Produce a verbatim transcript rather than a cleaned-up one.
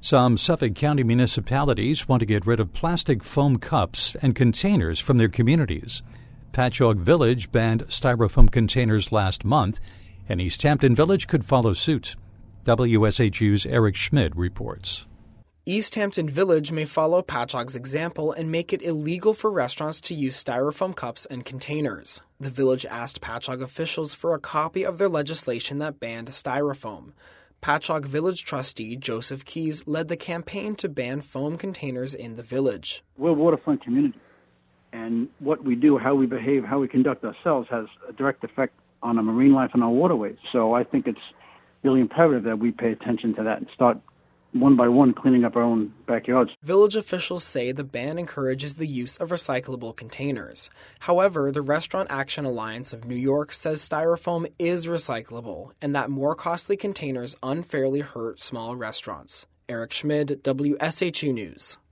Some Suffolk County municipalities want to get rid of plastic foam cups and containers from their communities. Patchogue Village banned styrofoam containers last month, and East Hampton Village could follow suit. W S H U's Eric Schmidt reports. East Hampton Village may follow Patchogue's example and make it illegal for restaurants to use styrofoam cups and containers. The village asked Patchogue officials for a copy of their legislation that banned styrofoam. Patchogue Village trustee Joseph Keys led the campaign to ban foam containers in the village. We're a waterfront community, and what we do, how we behave, how we conduct ourselves has a direct effect on our marine life and our waterways. So I think it's really imperative that we pay attention to that and start one by one cleaning up our own backyards. Village officials say the ban encourages the use of recyclable containers. However, the Restaurant Action Alliance of New York says styrofoam is recyclable and that more costly containers unfairly hurt small restaurants. Eric Schmid, W S H U News.